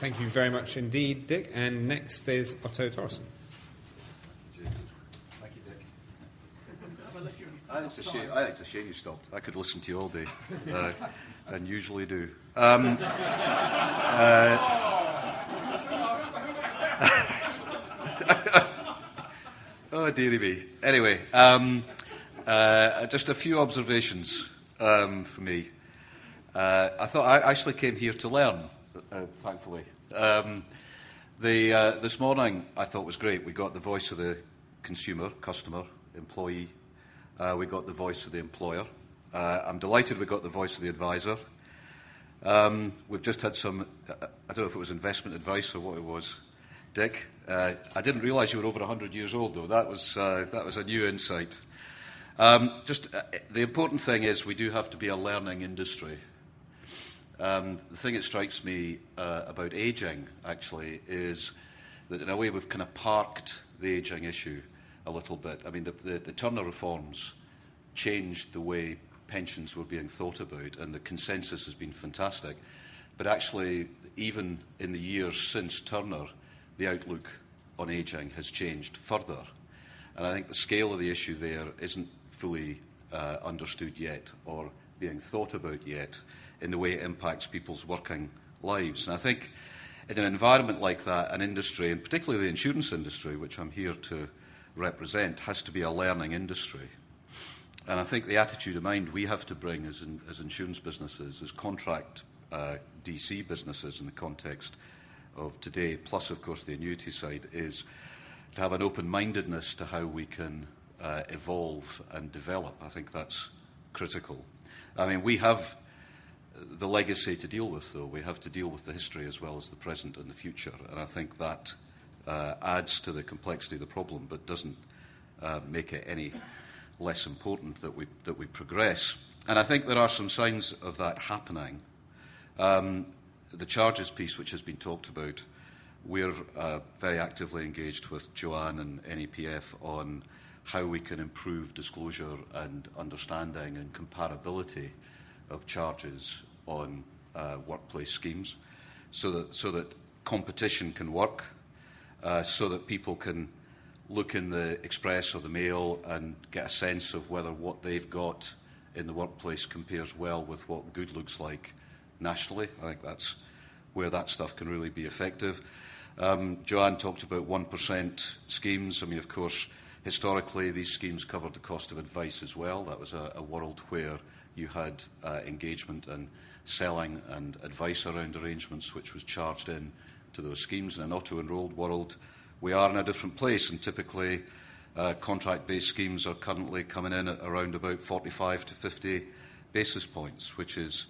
Thank you very much indeed, Dick. And next is Otto Torresen. Thank you, Dick. I think it's a shame you stopped. I could listen to you all day, and usually do. Oh, dearie me. Anyway, just a few observations for me. I thought I actually came here to learn, thankfully. This morning I thought was great. We got the voice of the consumer, customer, employee. We got the voice of the employer. I'm delighted we got the voice of the advisor. We've just had some, I don't know if it was investment advice or what it was, Dick. I didn't realise you were over 100 years old, though. That was a new insight. The important thing is we do have to be a learning industry. The thing that strikes me about ageing, actually, is that in a way we've kind of parked the ageing issue a little bit. I mean, the Turner reforms changed the way pensions were being thought about, and the consensus has been fantastic. But actually, even in the years since Turner, the outlook on ageing has changed further. And I think the scale of the issue there isn't fully understood yet or being thought about yet in the way it impacts people's working lives. And I think in an environment like that, an industry, and particularly the insurance industry, which I'm here to represent, has to be a learning industry. And I think the attitude of mind we have to bring as insurance businesses, as contract DC businesses in the context of today, plus, of course, the annuity side, is to have an open-mindedness to how we can evolve and develop. I think that's critical. I mean, we have the legacy to deal with, though. We have to deal with the history as well as the present and the future. And I think that adds to the complexity of the problem, but doesn't make it any less important that we progress. And I think there are some signs of that happening. The charges piece, which has been talked about, we're very actively engaged with Joanne and NEPF on how we can improve disclosure and understanding and comparability of charges on workplace schemes, so that competition can work, so that people can look in the Express or the Mail and get a sense of whether what they've got in the workplace compares well with what good looks like nationally. I think that's where that stuff can really be effective. Joanne talked about 1% schemes. I mean, of course, historically, these schemes covered the cost of advice as well. That was a world where you had engagement and selling and advice around arrangements, which was charged in to those schemes. In an auto-enrolled world, we are in a different place, and typically contract-based schemes are currently coming in at around about 45 to 50 basis points, which is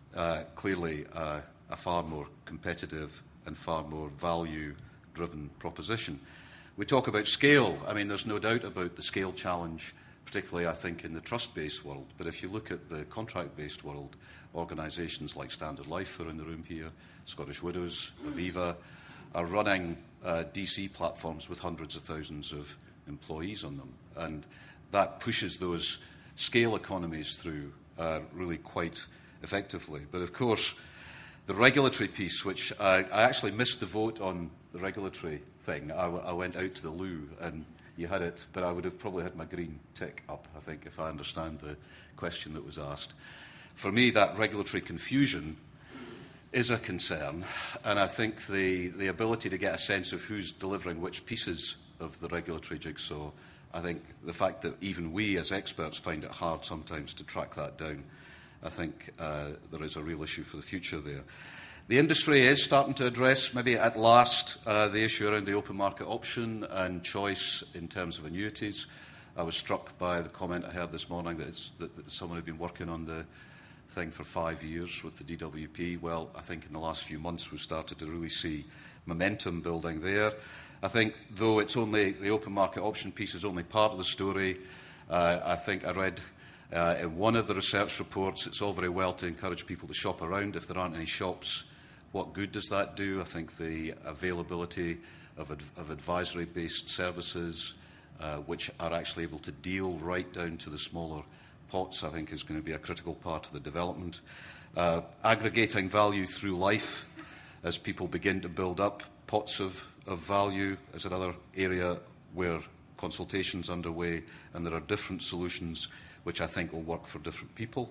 clearly a far more competitive and far more value-driven proposition. We talk about scale. I mean, there's no doubt about the scale challenge, particularly, I think, in the trust-based world. But if you look at the contract-based world, organisations like Standard Life are in the room here, Scottish Widows, Aviva, are running DC platforms with hundreds of thousands of employees on them. And that pushes those scale economies through really quite effectively. But, of course, the regulatory piece, which I actually missed the vote on the regulatory thing. I went out to the loo and you had it, but I would have probably had my green tick up, I think, if I understand the question that was asked. For me, that regulatory confusion is a concern, and I think the ability to get a sense of who's delivering which pieces of the regulatory jigsaw, I think the fact that even we as experts find it hard sometimes to track that down, I think there is a real issue for the future there. The industry is starting to address, maybe at last, the issue around the open market option and choice in terms of annuities. I was struck by the comment I heard this morning that someone had been working on the thing for 5 years with the DWP. Well, I think in the last few months we've started to really see momentum building there. I think, though it's only the open market option piece is only part of the story, I think I read in one of the research reports, it's all very well to encourage people to shop around. If there aren't any shops, what good does that do? I think the availability of advisory-based services, which are actually able to deal right down to the smaller pots, I think is going to be a critical part of the development. Aggregating value through life as people begin to build up pots of value, is another area where consultation's underway, and there are different solutions which I think will work for different people.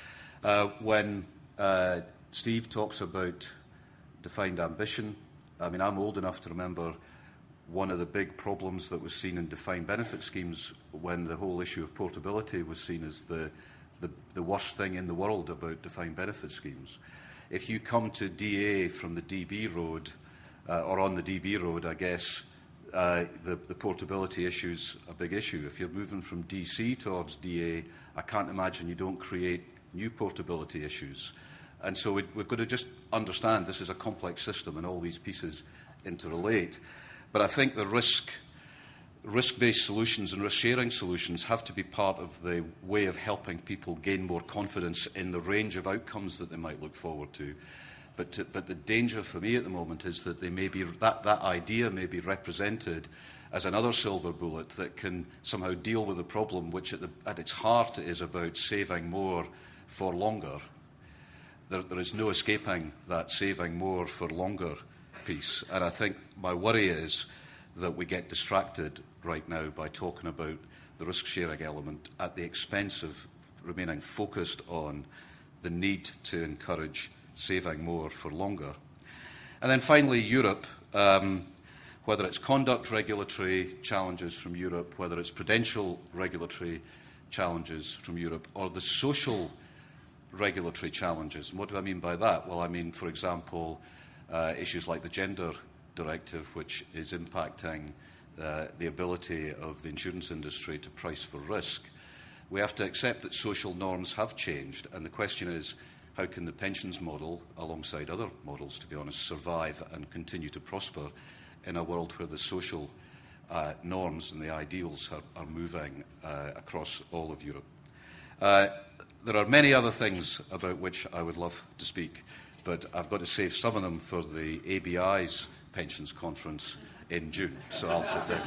When Steve talks about defined ambition, I mean, I'm old enough to remember one of the big problems that was seen in defined benefit schemes when the whole issue of portability was seen as the worst thing in the world about defined benefit schemes. If you come to DA from the DB road, or on the DB road, I guess, the portability issue's a big issue. If you're moving from DC towards DA, I can't imagine you don't create new portability issues. And so we've got to just understand this is a complex system and all these pieces interrelate. But I think the risk-based solutions and risk-sharing solutions have to be part of the way of helping people gain more confidence in the range of outcomes that they might look forward to. But the danger for me at the moment is that they may be, that idea may be represented as another silver bullet that can somehow deal with a problem which at its heart is about saving more for longer. There is no escaping that saving more for longer piece. And I think my worry is that we get distracted right now by talking about the risk-sharing element at the expense of remaining focused on the need to encourage saving more for longer. And then finally, Europe, whether it's conduct regulatory challenges from Europe, whether it's prudential regulatory challenges from Europe, or the social regulatory challenges. And what do I mean by that? Well, I mean, for example, issues like the Gender Directive, which is impacting the ability of the insurance industry to price for risk. We have to accept that social norms have changed, and the question is, how can the pensions model, alongside other models, to be honest, survive and continue to prosper in a world where the social norms and the ideals are moving across all of Europe? There are many other things about which I would love to speak, but I've got to save some of them for the ABI's pensions conference in June, so I'll sit down.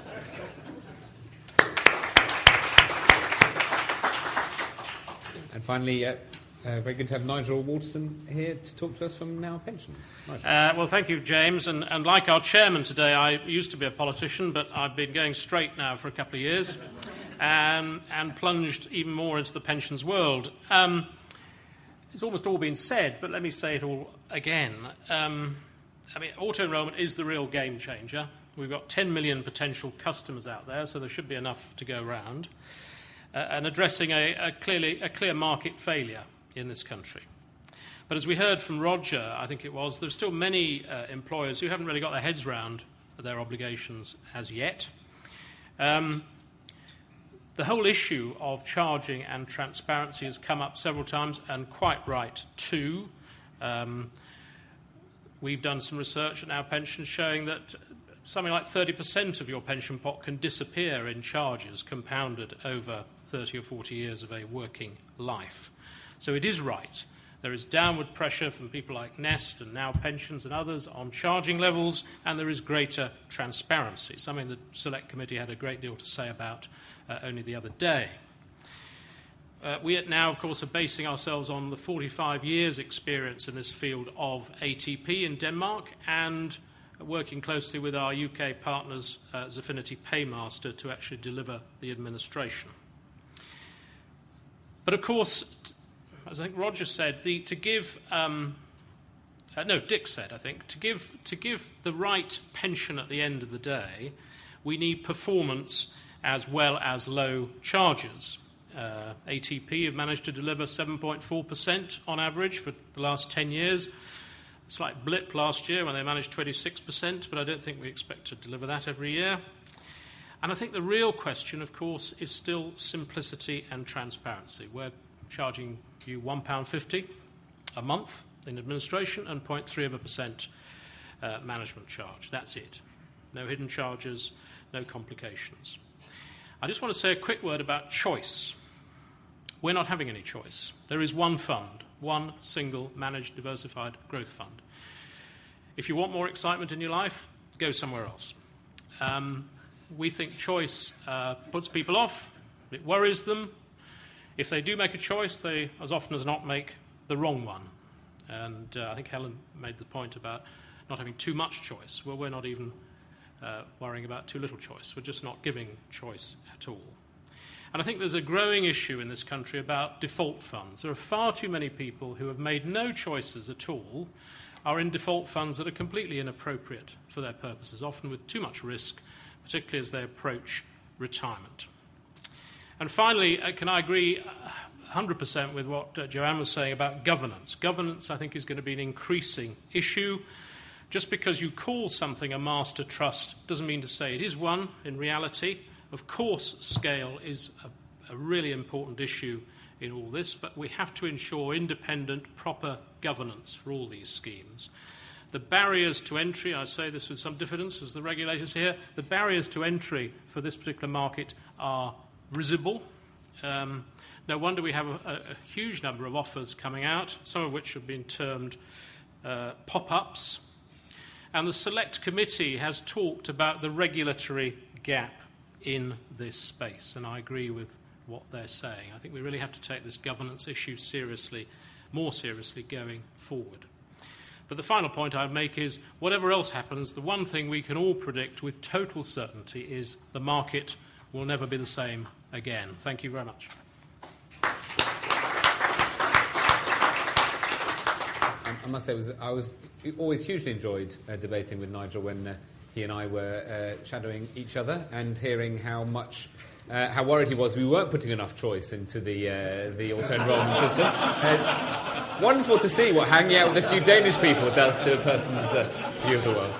And finally, very good to have Nigel Waterson here to talk to us from Now Pensions. Well, thank you, James. And like our chairman today, I used to be a politician, but I've been going straight now for a couple of years and plunged even more into the pensions world. It's almost all been said, but let me say it all again. Auto-enrolment is the real game changer. We've got 10 million potential customers out there, so there should be enough to go around. And addressing a clear market failure in this country. But as we heard from Roger, I think it was, there's still many employers who haven't really got their heads around their obligations as yet. The whole issue of charging and transparency has come up several times, and quite right too. We've done some research at Now Pensions showing that something like 30% of your pension pot can disappear in charges compounded over 30 or 40 years of a working life. So it is right. There is downward pressure from people like Nest and Now Pensions and others on charging levels, and there is greater transparency, something the Select Committee had a great deal to say about only the other day. We at Now, of course, are basing ourselves on the 45 years' experience in this field of ATP in Denmark and working closely with our UK partners, Xafinity Paymaster, to actually deliver the administration. But of course, as I think Roger said, Dick said, I think, to give the right pension at the end of the day, we need performance as well as low charges. ATP have managed to deliver 7.4% on average for the last 10 years. A slight blip last year when they managed 26%, but I don't think we expect to deliver that every year. And I think the real question, of course, is still simplicity and transparency. We're charging you £1.50 a month in administration and 0.3% management charge. That's it. No hidden charges, no complications. I just want to say a quick word about choice. We're not having any choice. There is one fund, one single managed diversified growth fund. If you want more excitement in your life, go somewhere else. We think choice puts people off, it worries them. If they do make a choice, they, as often as not, make the wrong one. And I think Helen made the point about not having too much choice. Well, we're not even worrying about too little choice. We're just not giving choice at all. And I think there's a growing issue in this country about default funds. There are far too many people who have made no choices at all, are in default funds that are completely inappropriate for their purposes, often with too much risk, particularly as they approach retirement. And finally, can I agree 100% with what Joanne was saying about governance. Governance, I think, is going to be an increasing issue. Just because you call something a master trust doesn't mean to say it is one in reality. Of course, scale is a really important issue in all this, but we have to ensure independent, proper governance for all these schemes. The barriers to entry, I say this with some diffidence as the regulators here, the barriers to entry for this particular market are risible. No wonder we have a huge number of offers coming out, some of which have been termed pop-ups. And the Select Committee has talked about the regulatory gap in this space, and I agree with what they're saying. I think we really have to take this governance issue seriously, more seriously going forward. But the final point I'd make is, whatever else happens, the one thing we can all predict with total certainty is the market will never be the same again. Thank you very much. I must say, I was always hugely enjoyed debating with Nigel when he and I were shadowing each other and hearing how worried he was we weren't putting enough choice into the auto-enrolment system. It's wonderful to see what hanging out with a few Danish people does to a person's view of the world.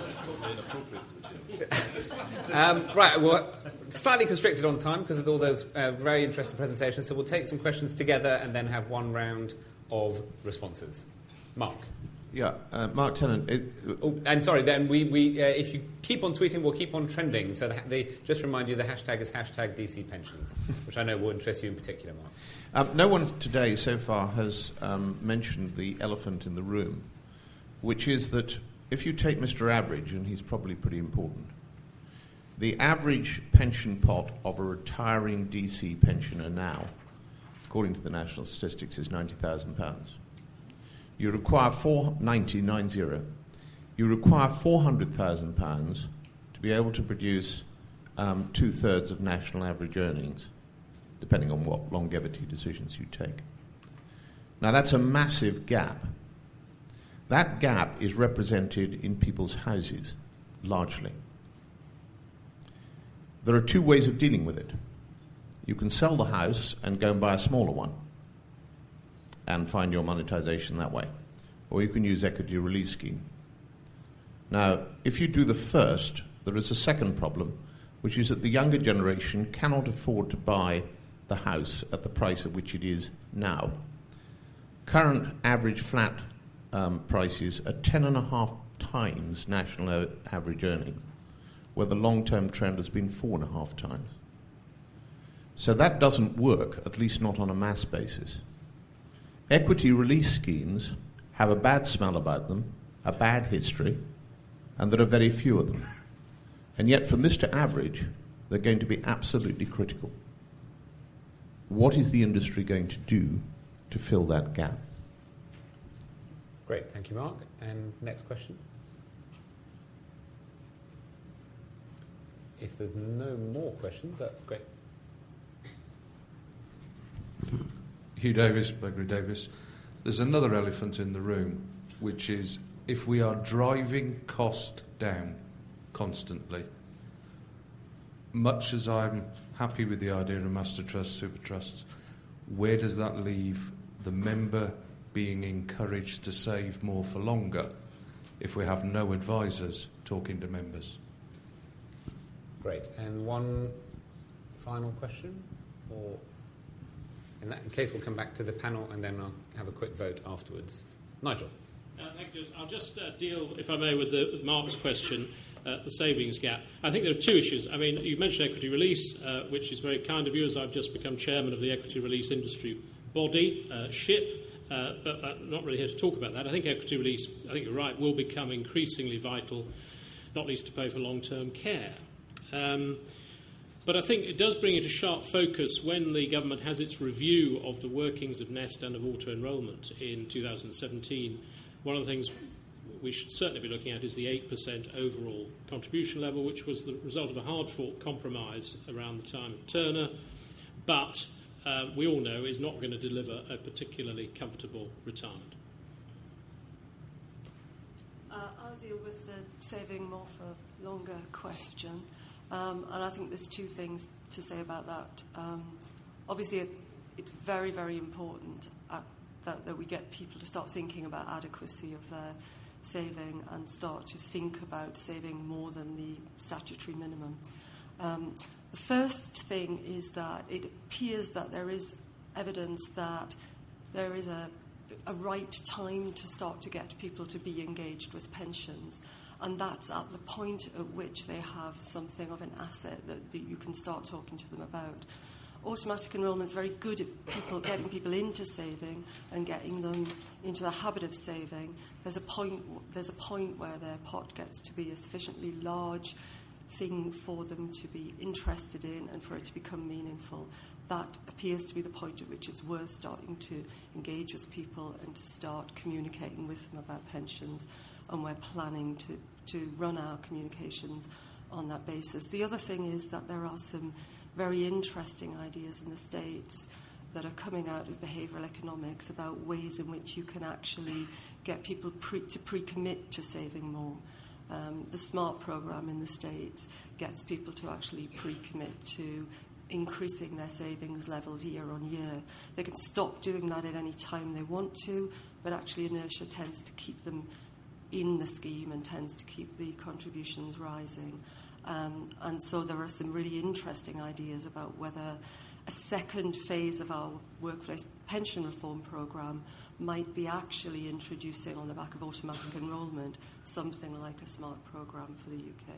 Right, well, slightly constricted on time because of all those very interesting presentations, so we'll take some questions together and then have one round of responses. Mark. Yeah, Mark Tennant. And sorry, then we if you keep on tweeting, we'll keep on trending. So just remind you, the hashtag is hashtag DC Pensions, which I know will interest you in particular, Mark. No one today so far has mentioned the elephant in the room, which is that if you take Mr. Average, and he's probably pretty important, the average pension pot of a retiring DC pensioner now, according to the national statistics, is £90,000. You require You require £400,000 to be able to produce 2/3 of national average earnings, depending on what longevity decisions you take. Now, that's a massive gap. That gap is represented in people's houses, largely. There are two ways of dealing with it. You can sell the house and go and buy a smaller one and find your monetization that way. Or you can use equity release scheme. Now, if you do the first, there is a second problem, which is that the younger generation cannot afford to buy the house at the price at which it is now. Current average flat prices are 10.5 times national average earnings, where the long-term trend has been 4.5 times. So that doesn't work, at least not on a mass basis. Equity release schemes have a bad smell about them, a bad history, and there are very few of them. And yet for Mr. Average, they're going to be absolutely critical. What is the industry going to do to fill that gap? Great, thank you, Mark. And next question. If there's no more questions, great. Hugh Davis, Gregory Davis. There's another elephant in the room, which is if we are driving cost down constantly, much as I'm happy with the idea of master trusts, super trusts, where does that leave the member being encouraged to save more for longer if we have no advisors talking to members? Great. And one final question? Or in that case, we'll come back to the panel and then I'll have a quick vote afterwards. Nigel. Thank you. I'll just deal, if I may, with Mark's question, the savings gap. I think there are two issues. I mean, you mentioned equity release, which is very kind of you, as I've just become chairman of the equity release industry body, SHIP, but I'm not really here to talk about that. I think equity release, I think you're right, will become increasingly vital, not least to pay for long-term care. But I think it does bring into sharp focus when the government has its review of the workings of Nest and of auto-enrolment in 2017, one of the things we should certainly be looking at is the 8% overall contribution level, which was the result of a hard-fought compromise around the time of Turner, but we all know is not going to deliver a particularly comfortable retirement. I'll deal with the saving more for longer question. And I think there's two things to say about that. Obviously, it's very, very important that we get people to start thinking about adequacy of their saving and start to think about saving more than the statutory minimum. The first thing is that it appears that there is evidence that there is a right time to start to get people to be engaged with pensions, and that's at the point at which they have something of an asset that you can start talking to them about. Automatic enrolment is very good at getting people into saving and getting them into the habit of saving. There's a point where their pot gets to be a sufficiently large thing for them to be interested in and for it to become meaningful. That appears to be the point at which it's worth starting to engage with people and to start communicating with them about pensions, and we're planning to run our communications on that basis. The other thing is that there are some very interesting ideas in the States that are coming out of behavioural economics about ways in which you can actually get people to pre-commit to saving more. The SMART program in the States gets people to actually pre-commit to increasing their savings levels year on year. They can stop doing that at any time they want to, but actually inertia tends to keep them in the scheme and tends to keep the contributions rising. And so there are some really interesting ideas about whether a second phase of our workplace pension reform programme might be actually introducing, on the back of automatic enrolment, something like a SMART programme for the UK.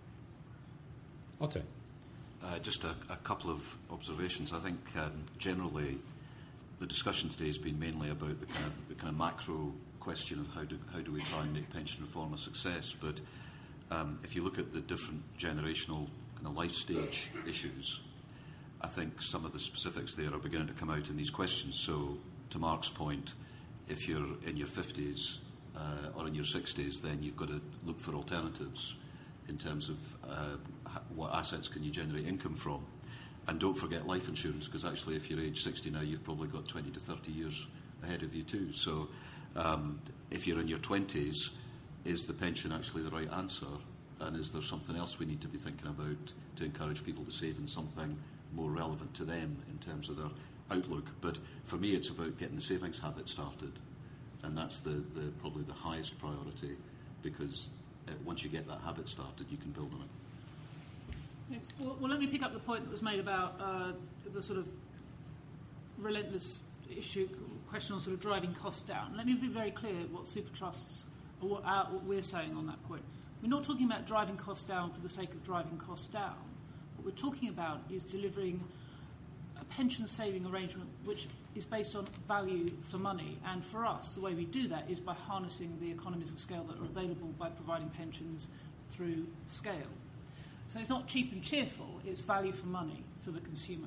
Otto. Just a couple of observations. I think generally the discussion today has been mainly about the kind of macro question of how do we try and make pension reform a success. But if you look at the different generational kind of life stage issues, I think some of the specifics there are beginning to come out in these questions. So, to Mark's point, if you're in your 50s or in your 60s, then you've got to look for alternatives in terms of what assets can you generate income from. And don't forget life insurance, because actually if you're age 60 now, you've probably got 20 to 30 years ahead of you too. So if you're in your 20s, is the pension actually the right answer? And is there something else we need to be thinking about to encourage people to save in something more relevant to them in terms of their outlook? But for me, it's about getting the savings habit started. And that's probably the highest priority, because once you get that habit started, you can build on it. Thanks. Well, let me pick up the point that was made about the sort of relentless question on sort of driving costs down. Let me be very clear what super trusts, or what we're saying on that point. We're not talking about driving costs down for the sake of driving costs down. What we're talking about is delivering a pension saving arrangement which is based on value for money. And for us, the way we do that is by harnessing the economies of scale that are available by providing pensions through scale. So it's not cheap and cheerful, it's value for money for the consumer.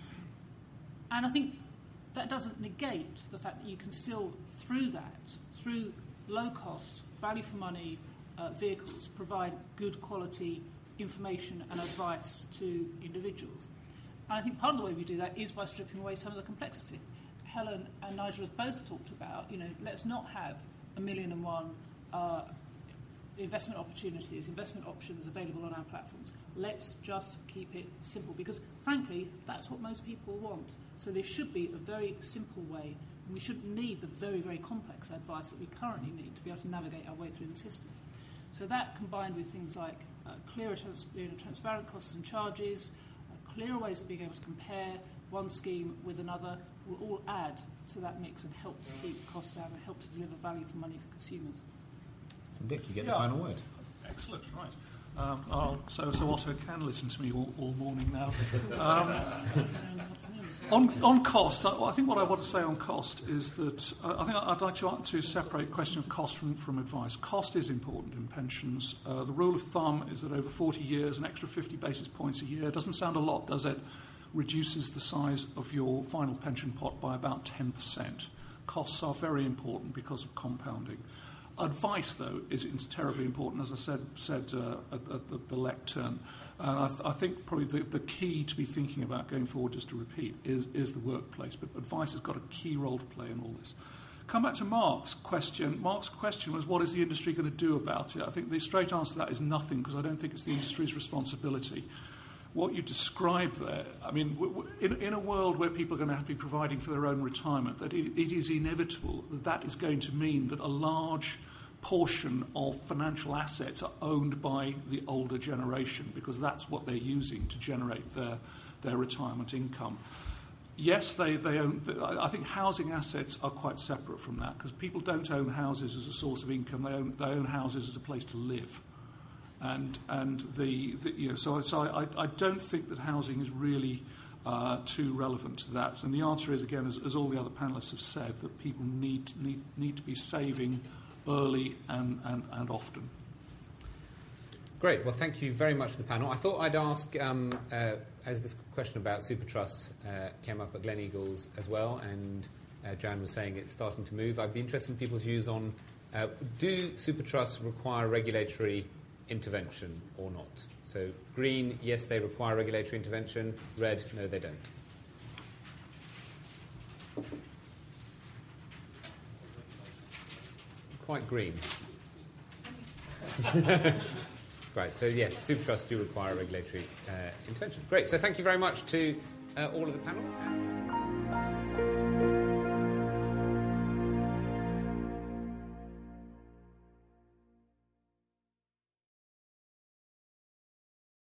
And I think that doesn't negate the fact that you can still, through low-cost, value-for-money vehicles, provide good quality information and advice to individuals. And I think part of the way we do that is by stripping away some of the complexity. Helen and Nigel have both talked about, let's not have 1,000,001 investment opportunities, investment options available on our platforms. Let's just keep it simple, because frankly, that's what most people want. So there should be a very simple way, and we shouldn't need the very, very complex advice that we currently need to be able to navigate our way through the system. So that, combined with things like clearer, transparent costs and charges, clearer ways of being able to compare one scheme with another, will all add to that mix and help to keep costs down and help to deliver value for money for consumers. Dick, you get the final word. Excellent, right. So Otto can listen to me all morning now. On cost, I think what I want to say on cost is that I think I'd like to separate the question of cost from advice. Cost is important in pensions. The rule of thumb is that over 40 years, an extra 50 basis points a year doesn't sound a lot, does it? Reduces the size of your final pension pot by about 10%. Costs are very important because of compounding. Advice, though, is terribly important, as I said at the lectern. And I think probably the key to be thinking about going forward, just to repeat, is the workplace. But advice has got a key role to play in all this. Come back to Mark's question. Mark's question was, what is the industry going to do about it? I think the straight answer to that is nothing, because I don't think it's the industry's responsibility. What you described there, I mean, in a world where people are going to have to be providing for their own retirement, that it is inevitable that is going to mean that a large portion of financial assets are owned by the older generation, because that's what they're using to generate their retirement income. Yes, they own. I think housing assets are quite separate from that, because people don't own houses as a source of income. They own houses as a place to live, and so I don't think that housing is really too relevant to that. And the answer is, again, as all the other panellists have said, that people need to be saving early and often. Great. Well, thank you very much to the panel. I thought I'd ask, as this question about super trusts came up at Gleneagles as well, and Jan was saying it's starting to move, I'd be interested in people's views on, do super trusts require regulatory intervention or not? So green, yes, they require regulatory intervention. Red, no, they don't. Quite green. Right, so yes, super trusts do require regulatory intervention. Great, so thank you very much to all of the panel.